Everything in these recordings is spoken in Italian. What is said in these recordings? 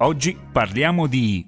Oggi parliamo di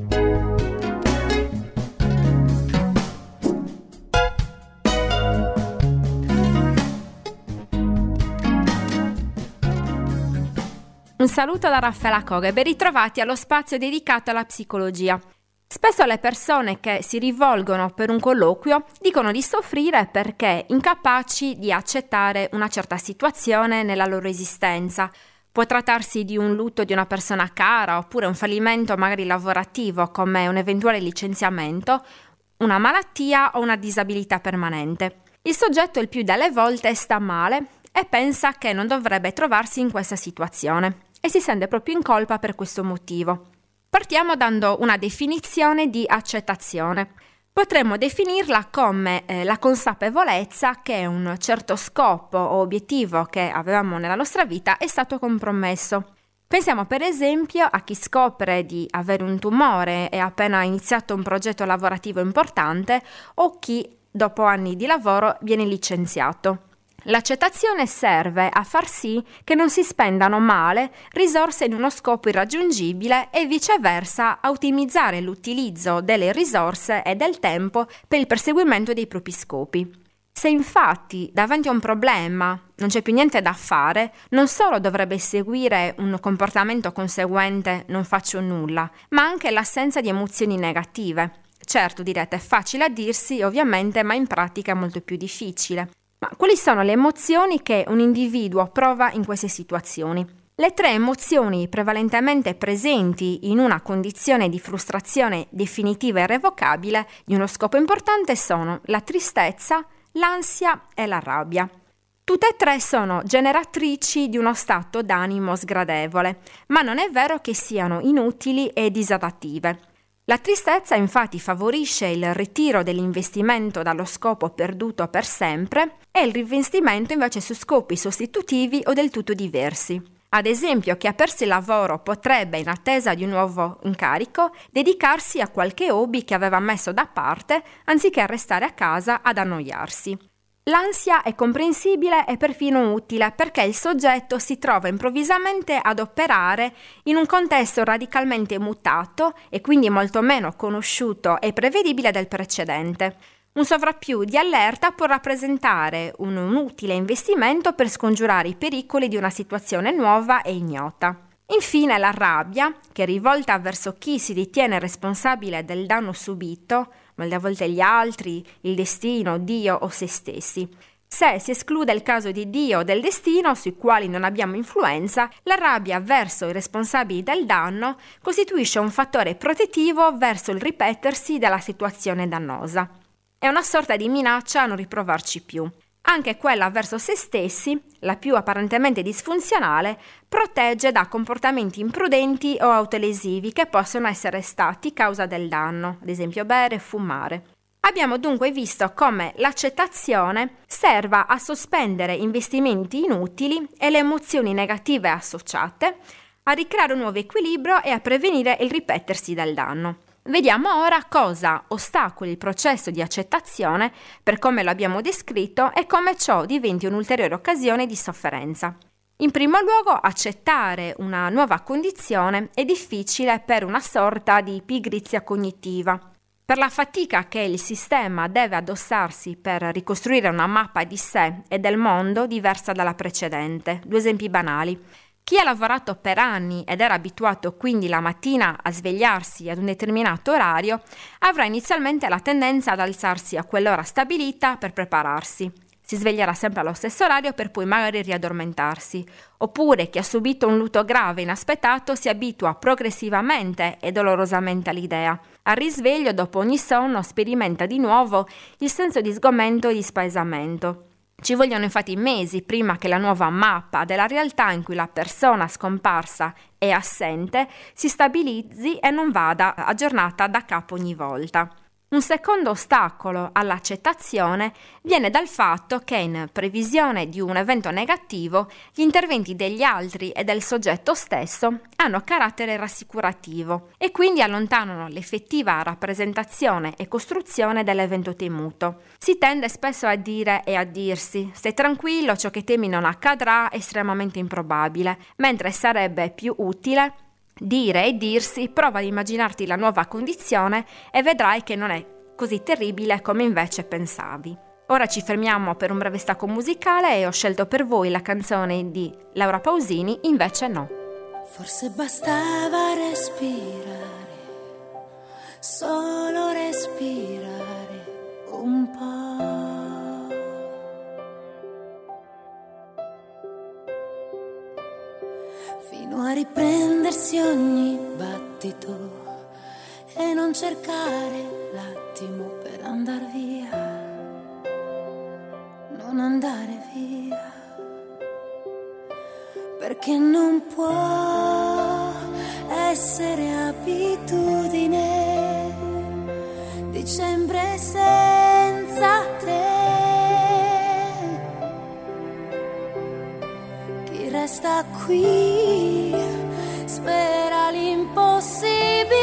un saluto da Raffaella Coga e ben ritrovati allo spazio dedicato alla psicologia. Spesso le persone che si rivolgono per un colloquio dicono di soffrire perché incapaci di accettare una certa situazione nella loro esistenza. Può trattarsi di un lutto di una persona cara oppure un fallimento magari lavorativo come un eventuale licenziamento, una malattia o una disabilità permanente. Il soggetto il più delle volte sta male e pensa che non dovrebbe trovarsi in questa situazione e si sente proprio in colpa per questo motivo. Partiamo dando una definizione di accettazione. Potremmo definirla come la consapevolezza che un certo scopo o obiettivo che avevamo nella nostra vita è stato compromesso. Pensiamo per esempio a chi scopre di avere un tumore e ha appena iniziato un progetto lavorativo importante o chi dopo anni di lavoro viene licenziato. L'accettazione serve a far sì che non si spendano male risorse in uno scopo irraggiungibile e viceversa a ottimizzare l'utilizzo delle risorse e del tempo per il perseguimento dei propri scopi. Se infatti davanti a un problema non c'è più niente da fare, non solo dovrebbe seguire un comportamento conseguente non faccio nulla, ma anche l'assenza di emozioni negative. Certo, direte, è facile a dirsi ovviamente, ma in pratica è molto più difficile. Ma quali sono le emozioni che un individuo prova in queste situazioni? Le tre emozioni prevalentemente presenti in una condizione di frustrazione definitiva e irrevocabile di uno scopo importante sono la tristezza, l'ansia e la rabbia. Tutte e tre sono generatrici di uno stato d'animo sgradevole, ma non è vero che siano inutili e disadattive. La tristezza infatti favorisce il ritiro dell'investimento dallo scopo perduto per sempre e il reinvestimento invece su scopi sostitutivi o del tutto diversi. Ad esempio, chi ha perso il lavoro potrebbe, in attesa di un nuovo incarico, dedicarsi a qualche hobby che aveva messo da parte anziché restare a casa ad annoiarsi. L'ansia è comprensibile e perfino utile perché il soggetto si trova improvvisamente ad operare in un contesto radicalmente mutato e quindi molto meno conosciuto e prevedibile del precedente. Un sovrappiù di allerta può rappresentare un utile investimento per scongiurare i pericoli di una situazione nuova e ignota. Infine la rabbia, che è rivolta verso chi si ritiene responsabile del danno subito, molte volte gli altri, il destino, Dio o se stessi. Se si esclude il caso di Dio o del destino, sui quali non abbiamo influenza, la rabbia verso i responsabili del danno costituisce un fattore protettivo verso il ripetersi della situazione dannosa. È una sorta di minaccia a non riprovarci più. Anche quella verso se stessi, la più apparentemente disfunzionale, protegge da comportamenti imprudenti o autolesivi che possono essere stati causa del danno, ad esempio bere e fumare. Abbiamo dunque visto come l'accettazione serva a sospendere investimenti inutili e le emozioni negative associate, a ricreare un nuovo equilibrio e a prevenire il ripetersi del danno. Vediamo ora cosa ostacoli il processo di accettazione per come lo abbiamo descritto e come ciò diventi un'ulteriore occasione di sofferenza. In primo luogo, accettare una nuova condizione è difficile per una sorta di pigrizia cognitiva. Per la fatica che il sistema deve addossarsi per ricostruire una mappa di sé e del mondo diversa dalla precedente. Due esempi banali. Chi ha lavorato per anni ed era abituato quindi la mattina a svegliarsi ad un determinato orario avrà inizialmente la tendenza ad alzarsi a quell'ora stabilita per prepararsi. Si sveglierà sempre allo stesso orario per poi magari riaddormentarsi. Oppure chi ha subito un lutto grave e inaspettato si abitua progressivamente e dolorosamente all'idea. Al risveglio, dopo ogni sonno, sperimenta di nuovo il senso di sgomento e di spaesamento. Ci vogliono infatti mesi prima che la nuova mappa della realtà in cui la persona scomparsa è assente si stabilizzi e non vada aggiornata da capo ogni volta. Un secondo ostacolo all'accettazione viene dal fatto che in previsione di un evento negativo gli interventi degli altri e del soggetto stesso hanno carattere rassicurativo e quindi allontanano l'effettiva rappresentazione e costruzione dell'evento temuto. Si tende spesso a dire e a dirsi: stai tranquillo, ciò che temi non accadrà, è estremamente improbabile, mentre sarebbe più utile dire e dirsi, prova ad immaginarti la nuova condizione e vedrai che non è così terribile come invece pensavi. Ora ci fermiamo per un breve stacco musicale e ho scelto per voi la canzone di Laura Pausini, Invece no. Forse bastava respirare, solo respirare un po'. Fino a riprendersi ogni battito e non cercare l'attimo per andar via. Non andare via, perché non può essere abitudine dicembre senza te. Chi resta qui spera l'impossibile,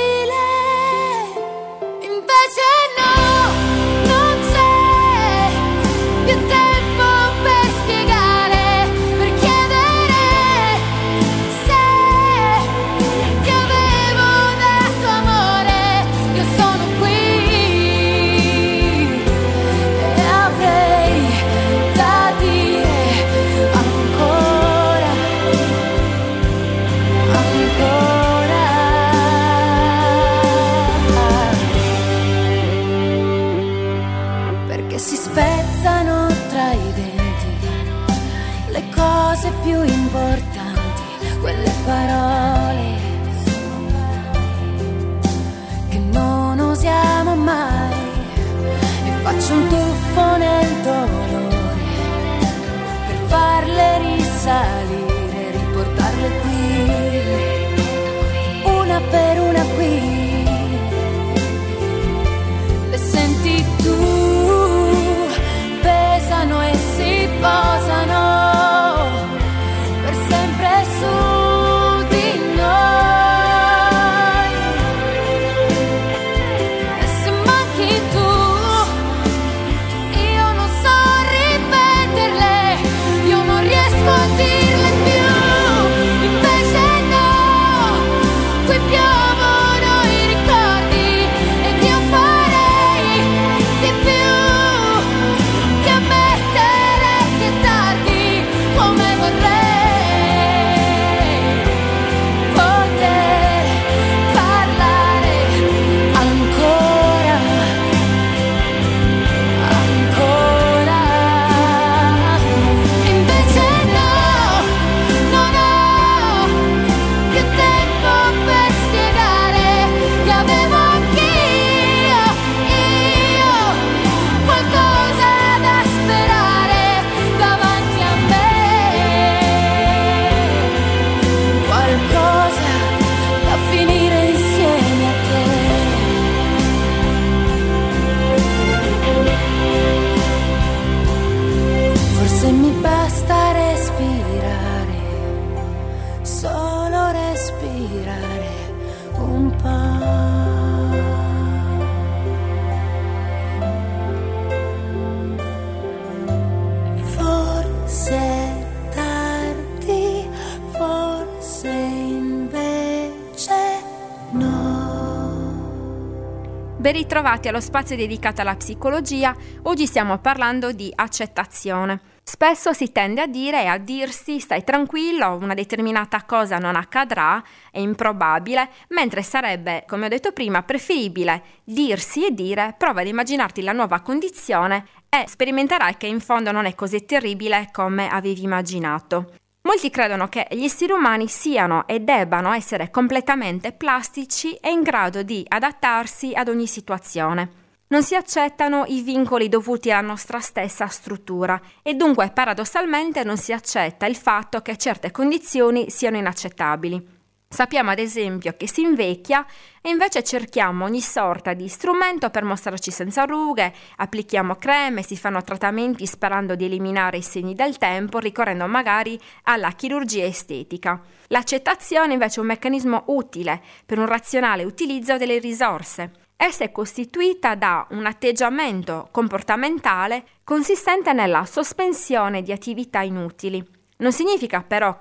invece no, non c'è più tempo per spiegare, per chiedere se ti avevo dato amore. Io sono qui e avrei da dire ancora, perché si spezzano tra i denti le cose più importanti, quelle parole che non usiamo mai, e faccio un tuffo nel dolore per farle risalire, riportarle qui, una per una qui. Le senti tu, pesano e si posano per sempre su di noi. E se manchi tu, io non so ripeterle, io non riesco a dirle più. Invece no, qui piovono i ricordi ed io farei di più che ammettere che è tardi, come vorrei poter parlare ancora, ancora. Invece no, non ho più tempo per spiegare che avevo anch'io, qualcosa da sperare davanti a me, qualcosa da finire insieme a te. Forse mi basta respirare, solo respirare un po'. Forse tardi, forse invece no. Ben ritrovati allo spazio dedicato alla psicologia. Oggi stiamo parlando di accettazione. Spesso si tende a dire e a dirsi stai tranquillo, una determinata cosa non accadrà, è improbabile, mentre sarebbe, come ho detto prima, preferibile dirsi e dire prova ad immaginarti la nuova condizione e sperimenterai che in fondo non è così terribile come avevi immaginato. Molti credono che gli esseri umani siano e debbano essere completamente plastici e in grado di adattarsi ad ogni situazione. Non si accettano i vincoli dovuti alla nostra stessa struttura e dunque paradossalmente non si accetta il fatto che certe condizioni siano inaccettabili. Sappiamo ad esempio che si invecchia e invece cerchiamo ogni sorta di strumento per mostrarci senza rughe, applichiamo creme, si fanno trattamenti sperando di eliminare i segni del tempo, ricorrendo magari alla chirurgia estetica. L'accettazione invece è un meccanismo utile per un razionale utilizzo delle risorse. Essa è costituita da un atteggiamento comportamentale consistente nella sospensione di attività inutili. Non significa però che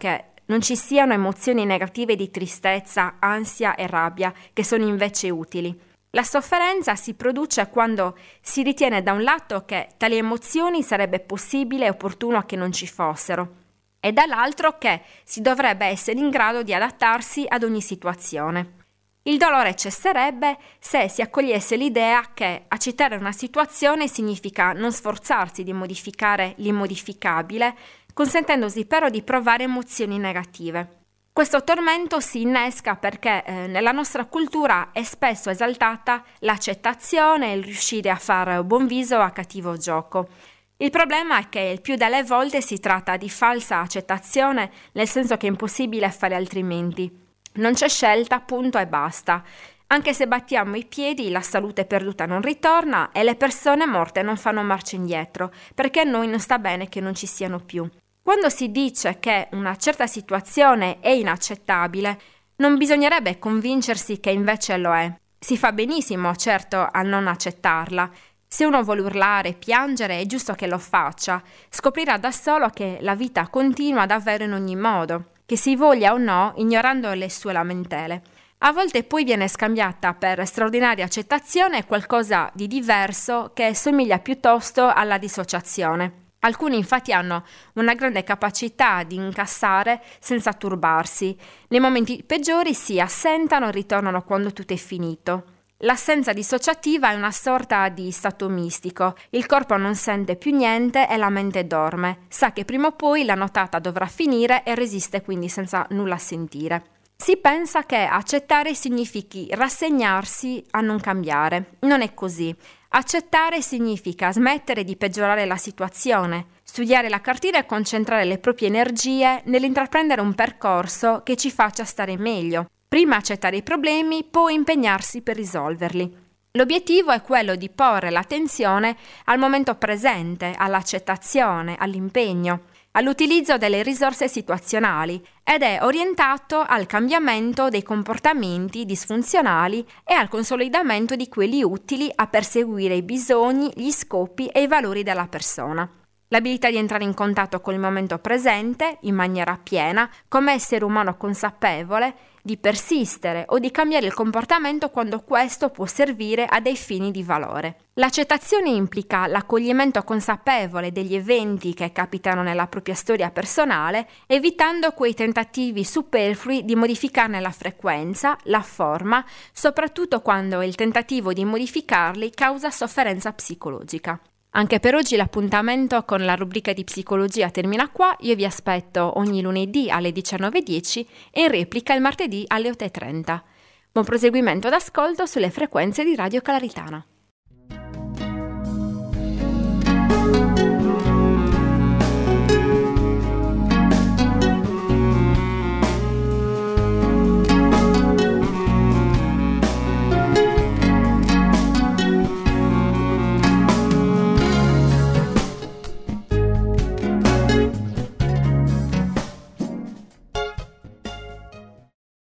non ci siano emozioni negative di tristezza, ansia e rabbia, che sono invece utili. La sofferenza si produce quando si ritiene da un lato che tali emozioni sarebbe possibile e opportuno che non ci fossero, e dall'altro che si dovrebbe essere in grado di adattarsi ad ogni situazione. Il dolore cesserebbe se si accogliesse l'idea che accettare una situazione significa non sforzarsi di modificare l'immodificabile, consentendosi però di provare emozioni negative. Questo tormento si innesca perché nella nostra cultura è spesso esaltata l'accettazione e il riuscire a fare buon viso a cattivo gioco. Il problema è che il più delle volte si tratta di falsa accettazione, nel senso che è impossibile fare altrimenti. Non c'è scelta, punto e basta. Anche se battiamo i piedi, la salute perduta non ritorna e le persone morte non fanno marcia indietro, perché a noi non sta bene che non ci siano più. Quando si dice che una certa situazione è inaccettabile, non bisognerebbe convincersi che invece lo è. Si fa benissimo, certo, a non accettarla. Se uno vuole urlare, piangere, è giusto che lo faccia. Scoprirà da solo che la vita continua davvero in ogni modo, che si voglia o no, ignorando le sue lamentele. A volte poi viene scambiata per straordinaria accettazione qualcosa di diverso che somiglia piuttosto alla dissociazione. Alcuni infatti hanno una grande capacità di incassare senza turbarsi. Nei momenti peggiori si assentano e ritornano quando tutto è finito. L'assenza dissociativa è una sorta di stato mistico. Il corpo non sente più niente e la mente dorme. Sa che prima o poi la nottata dovrà finire e resiste quindi senza nulla sentire. Si pensa che accettare significhi rassegnarsi a non cambiare. Non è così. Accettare significa smettere di peggiorare la situazione, studiare la cartina e concentrare le proprie energie nell'intraprendere un percorso che ci faccia stare meglio. Prima accettare i problemi, poi impegnarsi per risolverli. L'obiettivo è quello di porre l'attenzione al momento presente, all'accettazione, all'impegno, all'utilizzo delle risorse situazionali ed è orientato al cambiamento dei comportamenti disfunzionali e al consolidamento di quelli utili a perseguire i bisogni, gli scopi e i valori della persona. L'abilità di entrare in contatto con il momento presente in maniera piena, come essere umano consapevole, di persistere o di cambiare il comportamento quando questo può servire a dei fini di valore. L'accettazione implica l'accoglimento consapevole degli eventi che capitano nella propria storia personale, evitando quei tentativi superflui di modificarne la frequenza, la forma, soprattutto quando il tentativo di modificarli causa sofferenza psicologica. Anche per oggi l'appuntamento con la rubrica di psicologia termina qua. Io vi aspetto ogni lunedì alle 19:10 e in replica il martedì alle 8:30. Buon proseguimento d'ascolto sulle frequenze di Radio Calaritana.